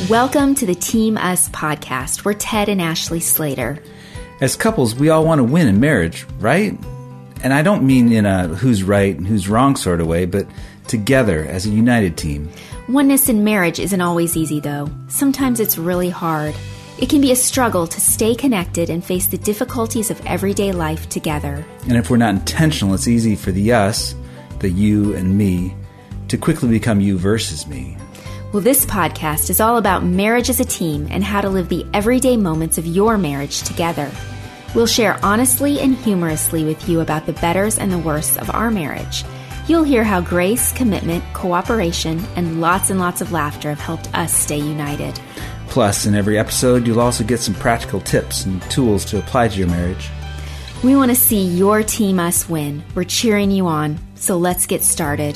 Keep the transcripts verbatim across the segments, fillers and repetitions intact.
Welcome to the Team Us podcast. We're Ted and Ashley Slater. As couples, we all want to win in marriage, right? And I don't mean in a who's right and who's wrong sort of way, but together as a united team. Oneness in marriage isn't always easy, though. Sometimes it's really hard. It can be a struggle to stay connected and face the difficulties of everyday life together. And if we're not intentional, it's easy for the us, the you and me, to quickly become you versus me. Well, this podcast is all about marriage as a team and how to live the everyday moments of your marriage together. We'll share honestly and humorously with you about the betters and the worsts of our marriage. You'll hear how grace, commitment, cooperation, and lots and lots of laughter have helped us stay united. Plus, in every episode, you'll also get some practical tips and tools to apply to your marriage. We want to see your Team Us win. We're cheering you on, so let's get started.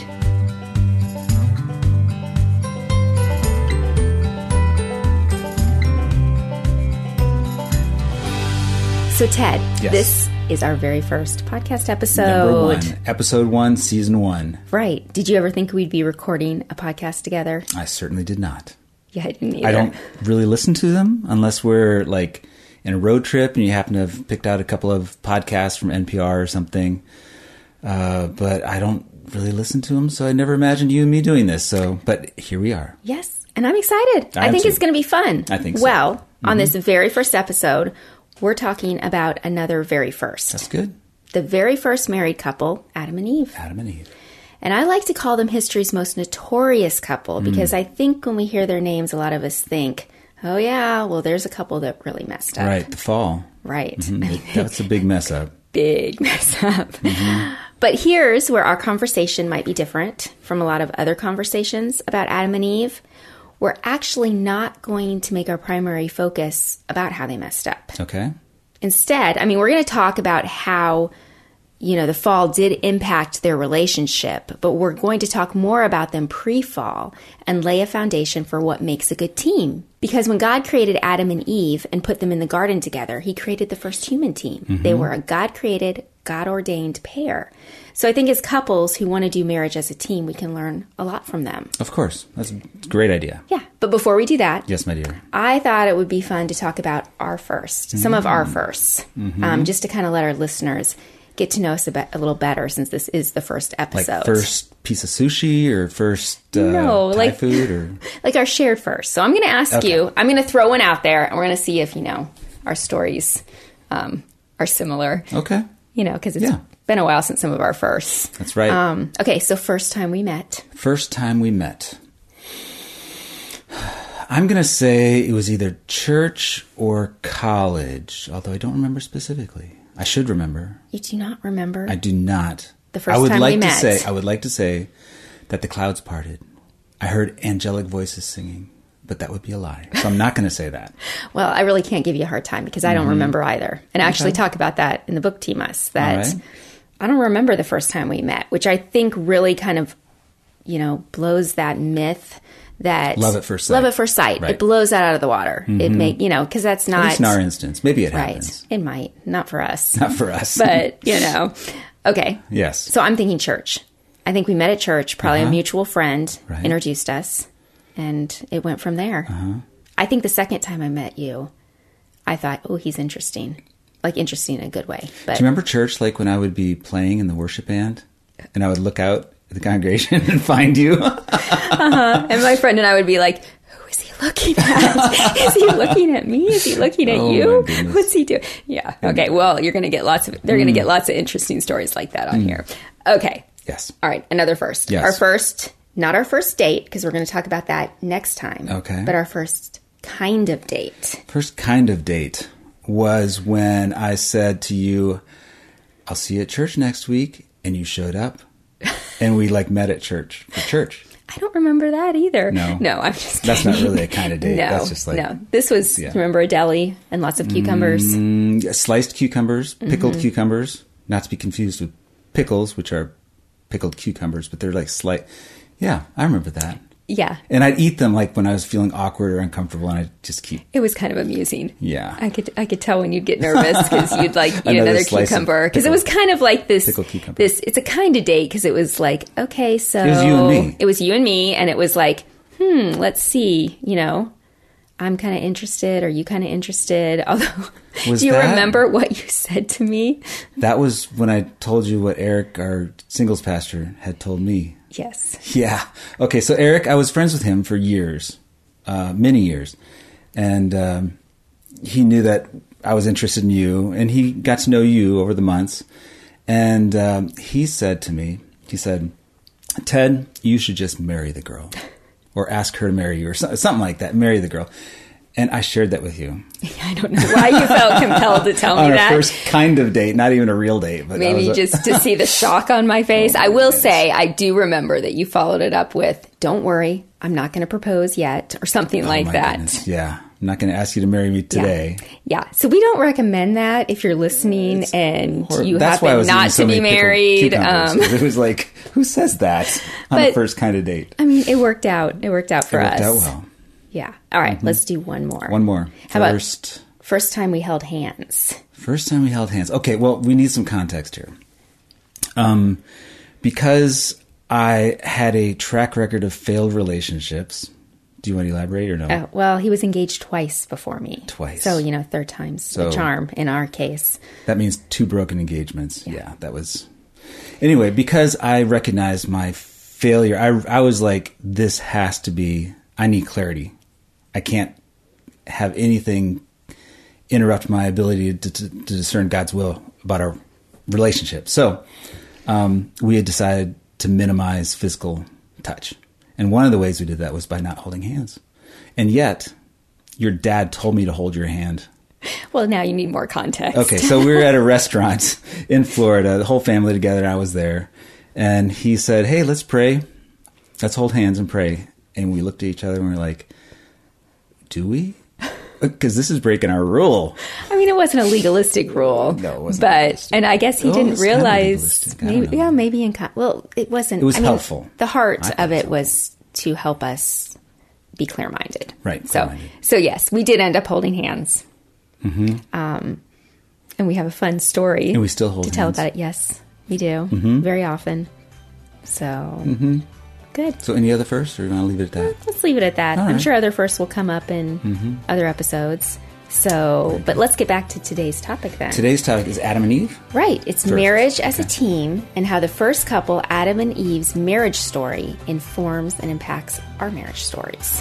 So, Ted, yes. This is our very first podcast episode. Number one. Episode one, season one. Right. Did you ever think we'd be recording a podcast together? I certainly did not. Yeah, I didn't either. I don't really listen to them unless we're like in a road trip and you happen to have picked out a couple of podcasts from N P R or something. Uh, but I don't really listen to them, so I never imagined you and me doing this. So, but here we are. Yes, and I'm excited. I, I think too. It's going to be fun. I think so. Well, mm-hmm. on this very first episode, we're talking about another very first. That's good. The very first married couple, Adam and Eve. Adam and Eve. And I like to call them history's most notorious couple because mm. I think when we hear their names, a lot of us think, oh, yeah, well, there's a couple that really messed up. Right, the fall. Right. Mm-hmm. That's a big mess up. Big mess up. Mm-hmm. But here's where our conversation might be different from a lot of other conversations about Adam and Eve. We're actually not going to make our primary focus about how they messed up. Okay. Instead, I mean, we're going to talk about how, you know, the fall did impact their relationship, but we're going to talk more about them pre-fall and lay a foundation for what makes a good team. Because when God created Adam and Eve and put them in the garden together, he created the first human team. Mm-hmm. They were a God-created, God-ordained pair. So I think as couples who want to do marriage as a team, we can learn a lot from them. Of course. That's a great idea. Yeah. But before we do that, yes, my dear, I thought it would be fun to talk about our first, mm-hmm. some of our firsts, mm-hmm. um, just to kind of let our listeners get to know us a, bit, a little better since this is the first episode. Like first piece of sushi or first uh, no, Thai like, food? Or like our shared first. So I'm going to ask okay. you, I'm going to throw one out there and we're going to see if, you know, our stories um, are similar. Okay. You know, because it's yeah. been a while since some of our firsts. That's right. Um, okay, so first time we met. First time we met. I'm going to say it was either church or college, although I don't remember specifically. I should remember. You do not remember? I do not. The first I would time like we to met. Say, I would like to say that the clouds parted. I heard angelic voices singing, but that would be a lie. So I'm not going to say that. Well, I really can't give you a hard time because I don't mm-hmm. remember either. And I actually okay. talk about that in the book Team Us, that right. I don't remember the first time we met, which I think really kind of, you know, blows that myth that love at first sight. Love at first sight. Right. It blows that out of the water. Mm-hmm. It make you know, because that's not. At least in our instance. Maybe it right. happens. It might. Not for us. Not for us. But, you know. Okay. Yes. So I'm thinking church. I think we met at church. Probably uh-huh. a mutual friend right. introduced us. And it went from there. Uh-huh. I think the second time I met you, I thought, oh, he's interesting. Like, interesting in a good way. But do you remember church, like when I would be playing in the worship band and I would look out at the congregation and find you? uh-huh. And my friend and I would be like, who is he looking at? Is he looking at me? Is he looking at oh, you? What's he doing? Yeah. Okay. Well, you're going to get lots of, they're mm. going to get lots of interesting stories like that on mm. here. Okay. Yes. All right. Another first. Yes. Our first, not our first date, because we're going to talk about that next time. Okay. But our first kind of date. First kind of date was when I said to you, I'll see you at church next week. And you showed up. And we like met at church for church. I don't remember that either. No. No, I'm just kidding. That's not really a kind of date. No, That's just like... No, this was, yeah. remember, a deli and lots of cucumbers. Mm, sliced cucumbers, pickled mm-hmm. cucumbers. Not to be confused with pickles, which are pickled cucumbers, but they're like slight... Yeah, I remember that. Yeah. And I'd eat them like when I was feeling awkward or uncomfortable, and I'd just keep... It was kind of amusing. Yeah. I could I could tell when you'd get nervous because you'd like eat another, another cucumber. Because it was kind of like this... Pickled cucumber. This, it's a kind of date because it was like, okay, so... It was you and me. It was you and me, and it was like, hmm, let's see, you know... I'm kind of interested. Are you kind of interested? Although, Was do you that- remember what you said to me? That was when I told you what Eric, our singles pastor, had told me. Yes. Yeah. Okay, so Eric, I was friends with him for years, uh, many years. And um, he knew that I was interested in you, and he got to know you over the months. And um, he said to me, he said, Ted, you should just marry the girl. Or ask her to marry you, or something like that. Marry the girl. And I shared that with you. I don't know why you felt compelled to tell me on our that. first kind of date, not even a real date. But Maybe I was, just to see the shock on my face. Oh, I will goodness. say, I do remember that you followed it up with, don't worry, I'm not going to propose yet, or something oh, like my that. goodness. Yeah. I'm not going to ask you to marry me today. Yeah. yeah. So we don't recommend that if you're listening and Or- you that's why I happen was not eating so to be many pickled married. cucumbers, Um, 'cause it was like, who says that on But- a first kind of date? I mean, it worked out. It worked out for It worked us. out well. Yeah. All right, let's do one more. One more. How about- First, First time we held hands. first time we held hands. Okay, well, we need some context here. Um, because I had a track record of failed relationships. Do you want to elaborate or no? Oh, well, he was engaged twice before me. Twice. So, you know, third time's So- the charm in our case. That means two broken engagements. Yeah. that was. Anyway, because I recognized my failure, I, I was like, this has to be, I need clarity. I can't have anything interrupt my ability to, to, to discern God's will about our relationship. So um, we had decided to minimize physical touch. And one of the ways we did that was by not holding hands. And yet, your dad told me to hold your hand. Well, now you need more context. Okay, so we were at a restaurant in Florida, the whole family together, I was there. And he said, hey, let's pray. Let's hold hands and pray. And we looked at each other and we were like, do we? Because this is breaking our rule. I mean, it wasn't a legalistic rule. No, it wasn't But, legalistic. and I guess he Oh, didn't it's kinda realize, legalistic. I don't maybe, know. yeah, maybe in, con- well, it wasn't. It was I mean, helpful. The heart I of thought it so. was to help us be clear-minded. Right, So, clear-minded. so yes, we did end up holding hands. Mm-hmm. Um, and we have a fun story. And we still hold to tell hands. about it. Yes, we do. Mm-hmm. Very often. So, Mm-hmm. good. So any other first, or do you want to leave it at that? Let's leave it at that. All I'm right. sure other firsts will come up in Mm-hmm. other episodes. So, but let's get back to today's topic then. Today's topic is Adam and Eve. Right. It's First. marriage as a Okay. team and how the first couple, Adam and Eve's marriage story, informs and impacts our marriage stories.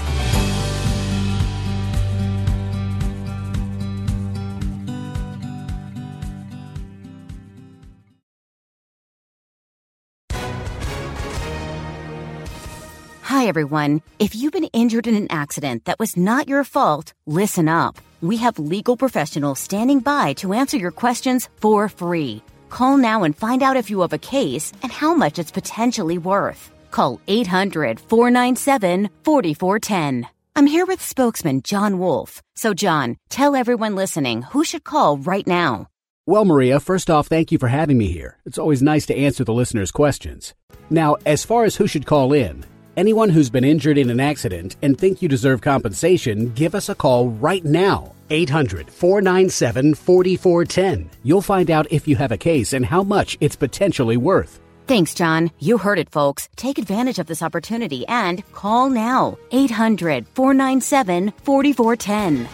Hi, everyone. If you've been injured in an accident that was not your fault, listen up. We have legal professionals standing by to answer your questions for free. Call now and find out if you have a case and how much it's potentially worth. Call eight hundred, four nine seven, four four one zero. I'm here with spokesman John Wolf. So, John, tell everyone listening who should call right now. Well, Maria, first off, thank you for having me here. It's always nice to answer the listeners' questions. Now, as far as who should call in, anyone who's been injured in an accident and think you deserve compensation, give us a call right now. eight hundred, four nine seven, four four one zero. You'll find out if you have a case and how much it's potentially worth. Thanks, John. You heard it, folks. Take advantage of this opportunity and call now. eight hundred, four nine seven, four four one zero.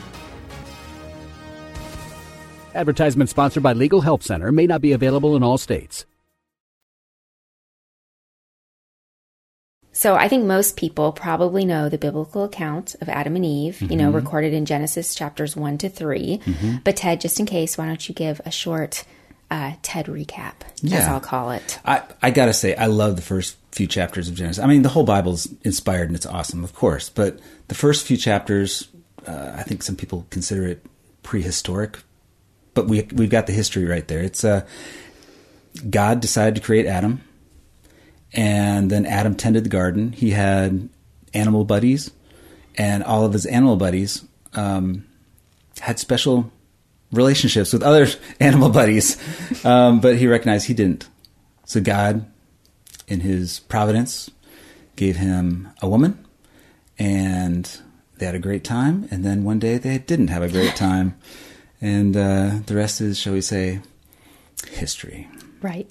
Advertisement sponsored by Legal Help Center may not be available in all states. So I think most people probably know the biblical account of Adam and Eve, mm-hmm. you know, recorded in Genesis chapters one to three. Mm-hmm. But Ted, just in case, why don't you give a short uh, Ted recap, Yeah. as I'll call it. I, I got to say, I love the first few chapters of Genesis. I mean, the whole Bible's inspired and it's awesome, of course. But the first few chapters, uh, I think some people consider it prehistoric. But we, we've got the history right there. It's uh, God decided to create Adam. And then Adam tended the garden. He had animal buddies. And all of his animal buddies um, had special relationships with other animal buddies. Um, but he recognized he didn't. So God, in his providence, gave him a woman. And they had a great time. And then one day they didn't have a great time. And uh, the rest is, shall we say, history. Right.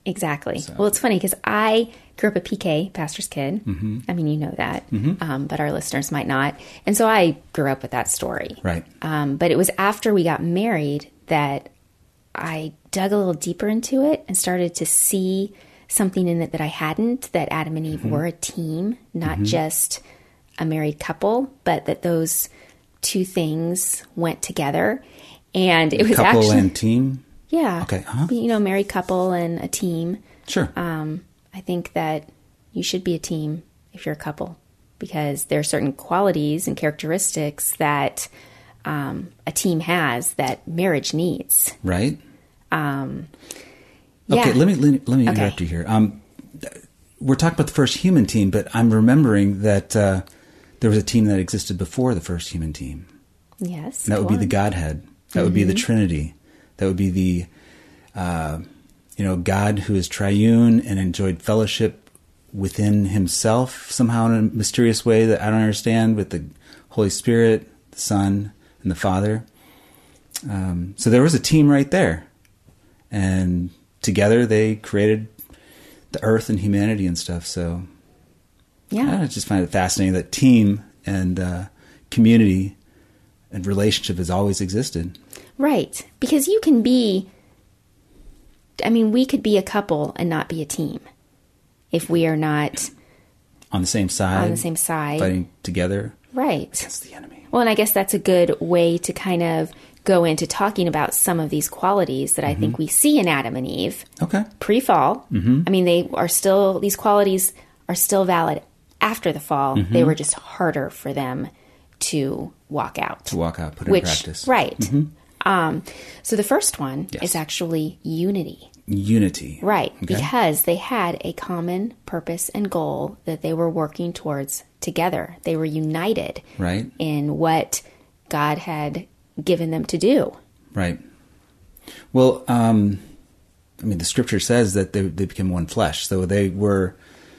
Exactly. So. Well, it's funny because I grew up a P K, pastor's kid. Mm-hmm. I mean, you know that, mm-hmm. um, but our listeners might not. And so I grew up with that story. Right. Um, but it was after we got married that I dug a little deeper into it and started to see something in it that I hadn't, that Adam and Eve mm-hmm. were a team, not mm-hmm. just a married couple, but that those two things went together. And it was couple actually... and team? Yeah. Okay. Uh-huh. You know, married couple and a team. Sure. Um, I think that you should be a team if you're a couple, because there are certain qualities and characteristics that um, a team has that marriage needs. Right. Um, yeah. Okay, let me let me, let me okay. interrupt you here. Um, we're talking about the first human team, but I'm remembering that uh, there was a team that existed before the first human team. Yes. And that would be the Godhead. That mm-hmm. would be the Trinity. That would be the, uh, you know, God who is triune and enjoyed fellowship within himself somehow in a mysterious way that I don't understand, with the Holy Spirit, the Son, and the Father. Um, so there was a team right there. And together they created the earth and humanity and stuff. So yeah, I just find it fascinating that team and uh, community and relationship has always existed. Right. Because you can be, I mean, we could be a couple and not be a team if we are not on the same side, on the same side, fighting together. Right. Against the enemy. Well, and I guess that's a good way to kind of go into talking about some of these qualities that I mm-hmm. think we see in Adam and Eve. Okay. Pre-fall. Mm-hmm. I mean, they are still, these qualities are still valid after the fall. Mm-hmm. They were just harder for them to walk out. To walk out, put which, in practice. Right. Mm-hmm. Um, so the first one yes. is actually unity. Unity. Right. Okay. Because they had a common purpose and goal that they were working towards together. They were united right. in what God had given them to do. Right. Well, um, I mean, the scripture says that they, they became one flesh. So they were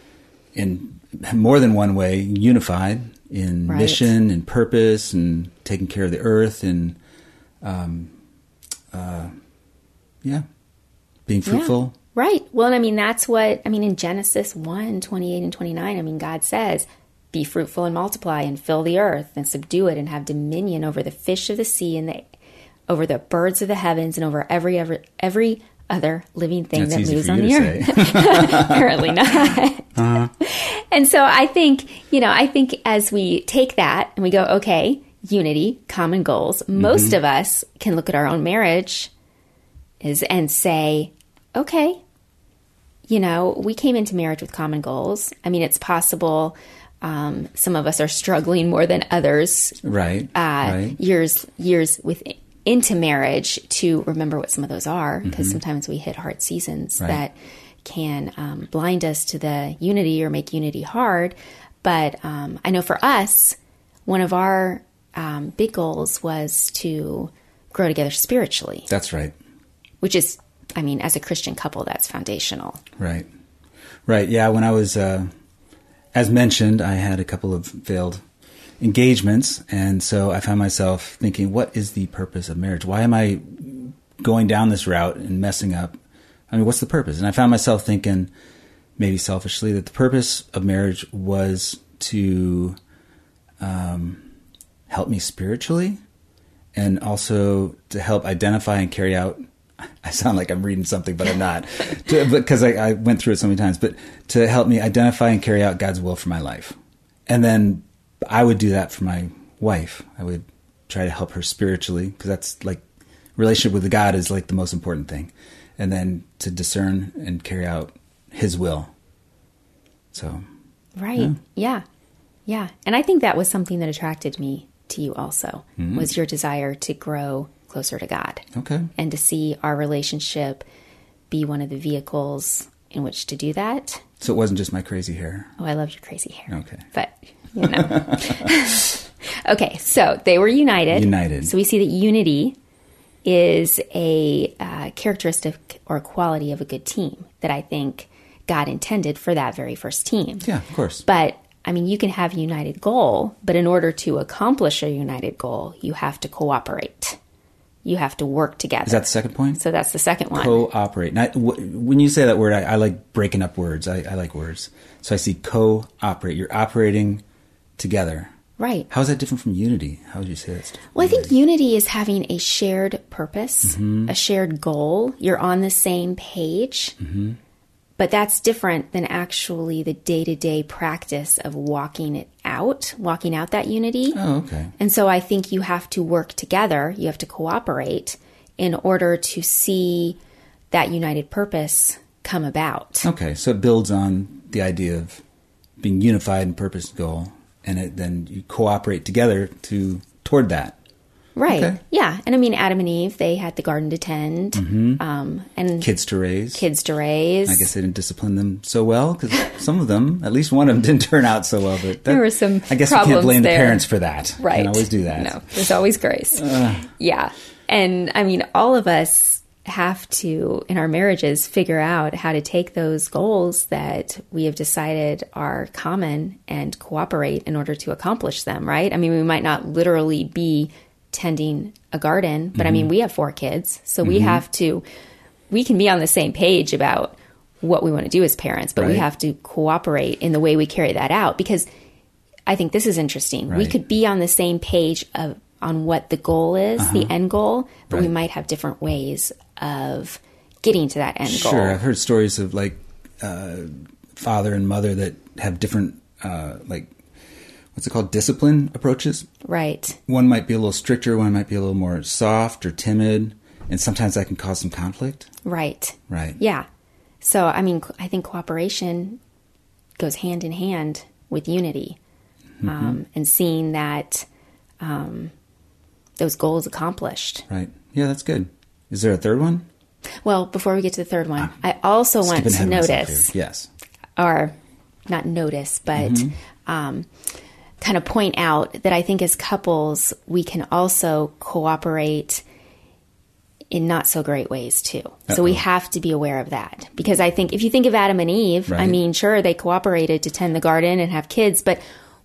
in more than one way unified in right. mission and purpose and taking care of the earth and, um, uh, yeah, being fruitful. Yeah. Right. Well, and I mean, that's what, I mean, in Genesis one, twenty-eight and twenty-nine, I mean, God says, be fruitful and multiply and fill the earth and subdue it and have dominion over the fish of the sea and the, over the birds of the heavens and over every, every, every other living thing That's that moves for on you the to earth. Apparently not. Uh-huh. And so I think, you know, I think as we take that and we go, okay, unity, common goals, mm-hmm. most of us can look at our own marriage is and say, okay, you know, we came into marriage with common goals. I mean, it's possible um, some of us are struggling more than others. Right. Uh, right. Years, years with into marriage to remember what some of those are, because mm-hmm. sometimes we hit hard seasons right. that can um, blind us to the unity or make unity hard. But um, I know for us, one of our um, big goals was to grow together spiritually. That's right. Which is, I mean, as a Christian couple, that's foundational. Right. Right. Yeah. When I was, uh, as mentioned, I had a couple of failed engagements. And so I found myself thinking, what is the purpose of marriage? Why am I going down this route and messing up? I mean, what's the purpose? And I found myself thinking, maybe selfishly, that the purpose of marriage was to um, help me spiritually and also to help identify and carry out. I sound like I'm reading something, but I'm not, to, because I, I went through it so many times, but to help me identify and carry out God's will for my life. And then I would do that for my wife. I would try to help her spiritually, because that's like, relationship with God is like the most important thing. And then to discern and carry out his will. So. Right. Yeah. Yeah. Yeah. And I think that was something that attracted me to you also, mm-hmm. was your desire to grow closer to God. Okay. And to see our relationship be one of the vehicles in which to do that. So it wasn't just my crazy hair. Oh, I love your crazy hair. Okay. But, you know. Okay. So they were united. United. So we see that unity is a uh, characteristic or quality of a good team that I think God intended for that very first team. Yeah, of course. But, I mean, you can have a united goal, but in order to accomplish a united goal, you have to cooperate. You have to work together. Is that the second point? So that's the second one. Cooperate. Now, w- when you say that word, I, I like breaking up words. I, I like words. So I see cooperate. You're operating together. Right. How is that different from unity? How would you say that's different? Well, I think unity is having a shared purpose, mm-hmm. a shared goal. You're on the same page. Mm-hmm. But that's different than actually the day-to-day practice of walking it out, walking out that unity. Oh, okay. And so I think you have to work together, you have to cooperate in order to see that united purpose come about. Okay, so it builds on the idea of being unified in purpose and goal, and it, then you cooperate together to toward that. Right. Okay. Yeah. And I mean, Adam and Eve, they had the garden to tend, mm-hmm. um, and kids to raise. Kids to raise. I guess they didn't discipline them so well because some of them, at least one of them, didn't turn out so well. But that, there were some. I guess problems we can't blame there. the parents for that. Right. Can't always do that. No, there's always grace. Uh. Yeah. And I mean, all of us have to, in our marriages, figure out how to take those goals that we have decided are common and cooperate in order to accomplish them. Right. I mean, we might not literally be tending a garden, but mm-hmm. I mean, we have four kids, so mm-hmm. we have to, we can be on the same page about what we want to do as parents, but right. we have to cooperate in the way we carry that out, because I think this is interesting. Right. We could be on the same page of on what the goal is, uh-huh. the end goal, but right. we might have different ways of getting to that end sure. goal. Sure. I've heard stories of like uh, father and mother that have different, uh, like, what's it called? Discipline approaches. Right. One might be a little stricter. One might be a little more soft or timid. And sometimes that can cause some conflict. Right. Right. Yeah. So, I mean, I think cooperation goes hand in hand with unity, mm-hmm. um, and seeing that um, those goals accomplished. Right. Yeah, that's good. Is there a third one? Well, before we get to the third one, I also want to notice. Yes. Or not notice, but mm-hmm. um, kind of point out that I think as couples, we can also cooperate in not so great ways too. Uh-oh. So we have to be aware of that, because I think if you think of Adam and Eve, right. I mean, sure, they cooperated to tend the garden and have kids, but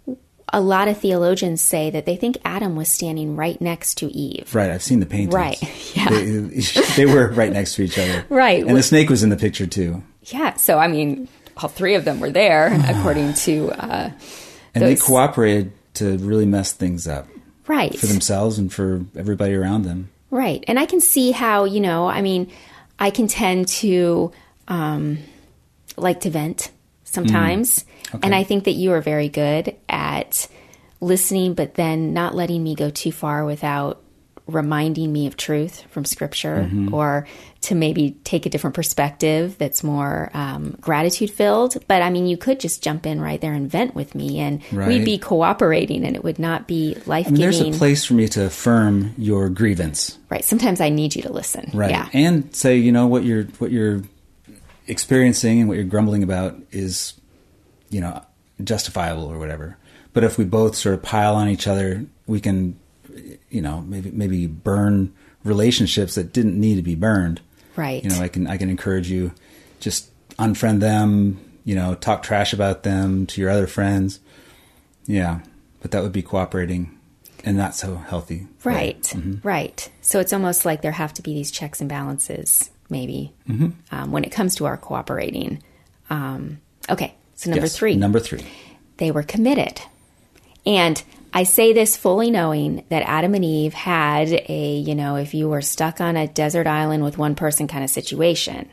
a lot of theologians say that they think Adam was standing right next to Eve. Right. I've seen the paintings. Right. Yeah. They, they were right next to each other. Right. And the snake was in the picture too. Yeah. So, I mean, all three of them were there, according to uh, And those... they cooperated to really mess things up. Right. For themselves and for everybody around them. Right. And I can see how, you know, I mean, I can tend to um, like to vent sometimes. Mm. Okay. And I think that you are very good at listening, but then not letting me go too far without reminding me of truth from Scripture, mm-hmm. or to maybe take a different perspective that's more um, gratitude filled. But I mean, you could just jump in right there and vent with me, and right. we'd be cooperating, and it would not be life giving. I mean, there's a place for me to affirm your grievance. Right. Sometimes I need you to listen. Right. Yeah. And say, you know, what you're what you're experiencing and what you're grumbling about is, you know, justifiable or whatever. But if we both sort of pile on each other, we can, you know, maybe maybe burn relationships that didn't need to be burned. Right. You know, I can I can encourage you, just unfriend them, you know, talk trash about them to your other friends. Yeah. But that would be cooperating and not so healthy. Right. Mm-hmm. Right. So it's almost like there have to be these checks and balances, maybe, mm-hmm. um, when it comes to our cooperating. Um, okay. So number yes, three. Number three. They were committed. And I say this fully knowing that Adam and Eve had a, you know, if you were stuck on a desert island with one person kind of situation.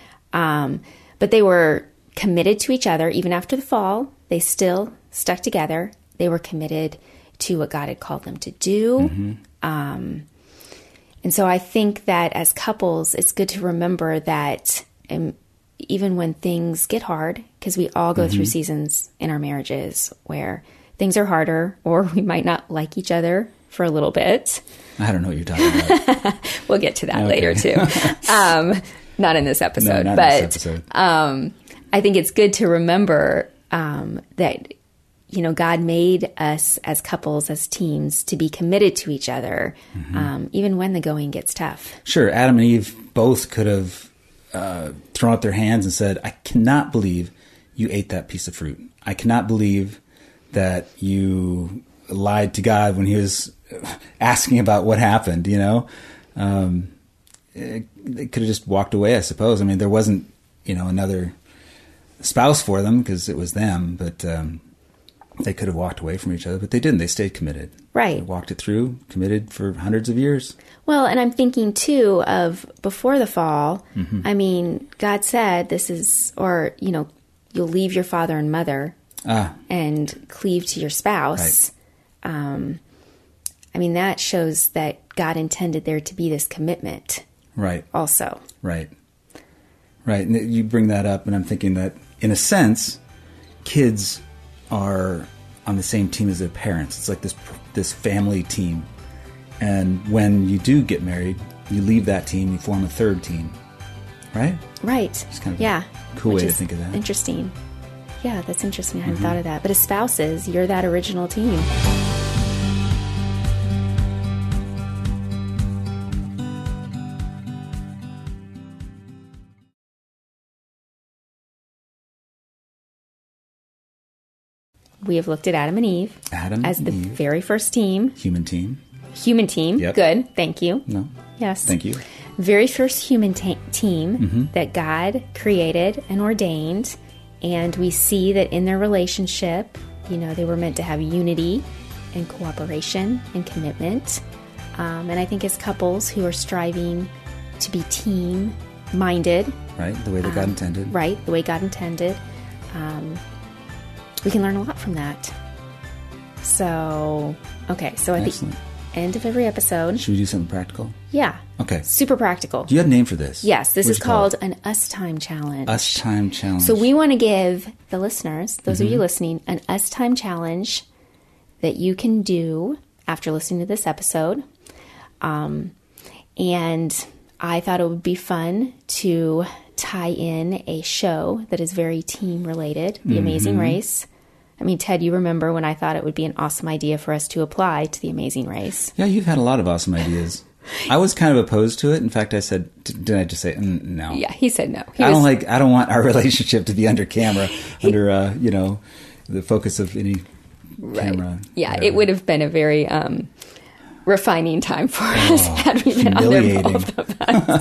Um, but they were committed to each other. Even after the fall, they still stuck together. They were committed to what God had called them to do. Mm-hmm. Um, and so I think that as couples, it's good to remember that um, even when things get hard, because we all go mm-hmm. through seasons in our marriages where things are harder, or we might not like each other for a little bit. I don't know what you're talking about. We'll get to that okay. later too. Um, not in this episode, no, not but in this episode. Um, I think it's good to remember um, that, you know, God made us as couples, as teams, to be committed to each other, mm-hmm. um, even when the going gets tough. Sure. Adam and Eve both could have uh, thrown up their hands and said, I cannot believe you ate that piece of fruit. I cannot believe that you lied to God when he was asking about what happened, you know? Um, it, they could have just walked away, I suppose. I mean, there wasn't, you know, another spouse for them because it was them, but um, they could have walked away from each other, but they didn't. They stayed committed. Right. They walked it through, committed for hundreds of years. Well, and I'm thinking too of before the fall, Mm-hmm. I mean, God said this is, or, you know, you'll leave your father and mother Ah, and cleave to your spouse. Um, I mean, that shows that God intended there to be this commitment right, also. right, right. And you bring that up, and I'm thinking that, in a sense, kids are on the same team as their parents. It's like this this family team. And when you do get married, you leave that team, you form a third team, right? Right. It's kind of yeah. a cool Which way to is think of that. Interesting. Yeah, that's interesting. I hadn't Mm-hmm. thought of that. But as spouses, you're that original team. We have looked at Adam and Eve Adam as and the Eve. very first team. Human team. Human team. Yep. Good. Thank you. No, Yes. thank you. Very first human ta- team Mm-hmm. that God created and ordained. And we see that in their relationship, you know, they were meant to have unity and cooperation and commitment. Um, and I think as couples who are striving to be team minded, Right, the way that God intended. right, the way God intended, um, we can learn a lot from that. So, okay, so at Excellent. the end of every episode, Should we do something practical? yeah, Okay. super practical. Do you have a name for this? Yes, this What'd is you call called it? an Us Time Challenge. Us Time Challenge. So we want to give the listeners, those Mm-hmm. of you listening, an Us Time Challenge that you can do after listening to this episode. Um, and I thought it would be fun to tie in a show that is very team related, The Amazing Mm-hmm. Race. I mean, Ted, you remember when I thought it would be an awesome idea for us to apply to The Amazing Race. Yeah, you've had a lot of awesome ideas. I was kind of opposed to it. In fact, I said, did I just say mm, no? Yeah, he said no. He I was- don't like. I don't want our relationship to be under camera, under uh, you know, the focus of any camera. Yeah, whatever. it would have been a very um, refining time for us had we been on there humiliating. both of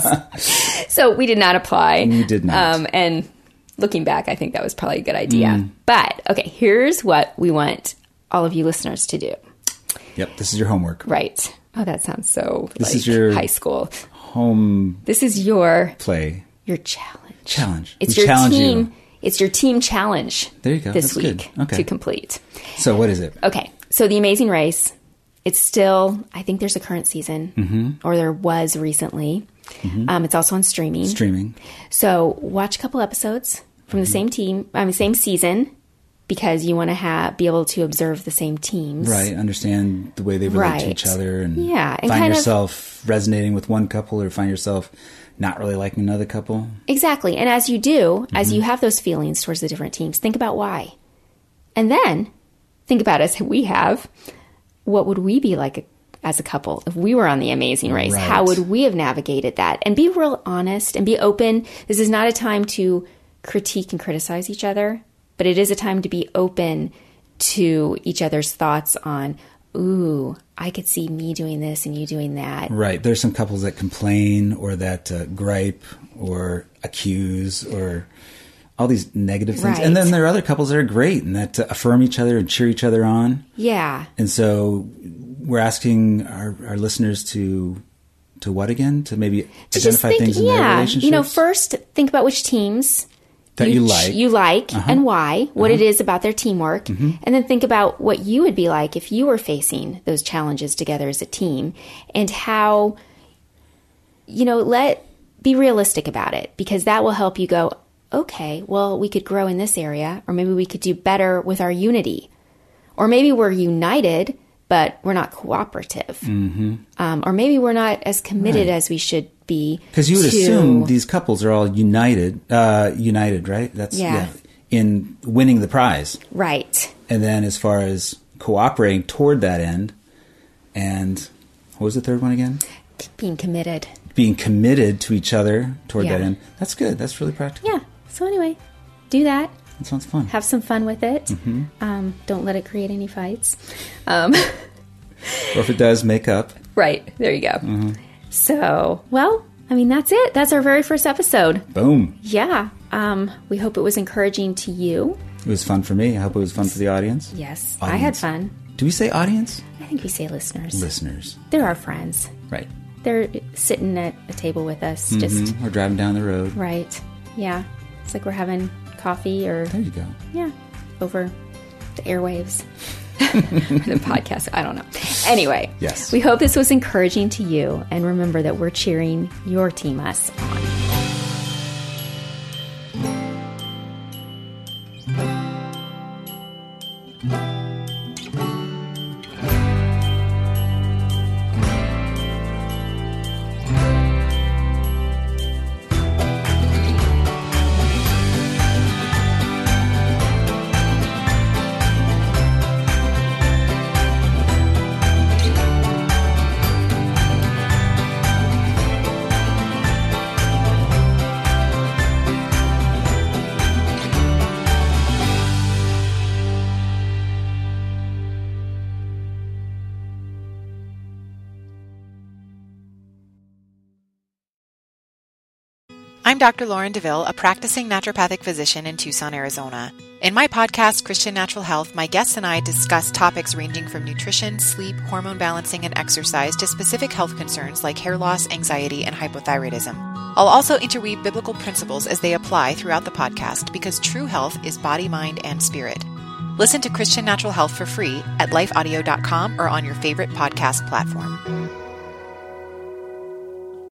us. So we did not apply. We did not. Um, and looking back, I think that was probably a good idea. Mm. But, okay, here's what we want all of you listeners to do. Yep, this is your homework. Right. Oh, that sounds so This like is your- high school. Home This is your play your challenge. challenge. It's We your challenge team. you. It's your team challenge. There you go. This That's week good. Okay. to complete. So what is it? Okay, so The Amazing Race, it's still, I think there's a current season, Mm-hmm. or there was recently. Um, it's also on streaming. Streaming. So watch a couple episodes from the Mm-hmm. same team, I mean, same season, because you want to have be able to observe the same teams. Right. Understand the way they relate to Right. each other, and Yeah, and find kind of- yourself resonating with one couple, or find yourself not really liking another couple. Exactly. And as you do, Mm-hmm. as you have those feelings towards the different teams, think about why. And then think about, as we have, what would we be like as a couple if we were on The Amazing Race? Right. How would we have navigated that? And be real honest and be open. This is not a time to critique and criticize each other, but it is a time to be open to each other's thoughts on, ooh, I could see me doing this and you doing that. Right. There's some couples that complain, or that uh, gripe, or accuse, or all these negative things. Right. And then there are other couples that are great and that uh, affirm each other and cheer each other on. Yeah. And so we're asking our, our listeners to to what again? To maybe To identify things in their relationships? You know, first think about which teams That you like. you like Uh-huh. and why, what it is about their teamwork, Mm-hmm. and then think about what you would be like if you were facing those challenges together as a team, and how, you know, let be realistic about it, because that will help you go, okay, well, we could grow in this area, or maybe we could do better with our unity, or maybe we're united but we're not cooperative, mm-hmm. um, or maybe we're not as committed Right. as we should be. Because you would to- assume these couples are all united, uh, united, right? That's Yeah. in winning the prize. Right. And then as far as cooperating toward that end, and what was the third one again? Being committed. Being committed to each other toward Yeah. that end. That's good. That's really practical. Yeah. So anyway, do that. That sounds fun. Have some fun with it. Mm-hmm. Um, don't let it create any fights. Um, Or if it does, make up. right. There you go. Mm-hmm. So, well, I mean, that's it. That's our very first episode. Boom. Yeah. Um, we hope it was encouraging to you. It was fun for me. I hope it was fun for the audience. Yes. Audience. I had fun. Do we say audience? I think we say listeners. Listeners. They're our friends. Right. They're sitting at a table with us. Mm-hmm. Just We're driving down the road. Right. Yeah. It's like we're having coffee or... There you go. Yeah. Over the airwaves. The podcast. I don't know. Anyway. Yes. We hope this was encouraging to you. And remember that we're cheering your Team Us on. I'm Doctor Lauren DeVille, a practicing naturopathic physician in Tucson, Arizona. In my podcast, Christian Natural Health, my guests and I discuss topics ranging from nutrition, sleep, hormone balancing, and exercise to specific health concerns like hair loss, anxiety, and hypothyroidism. I'll also interweave biblical principles as they apply throughout the podcast because true health is body, mind, and spirit. Listen to Christian Natural Health for free at life audio dot com or on your favorite podcast platform.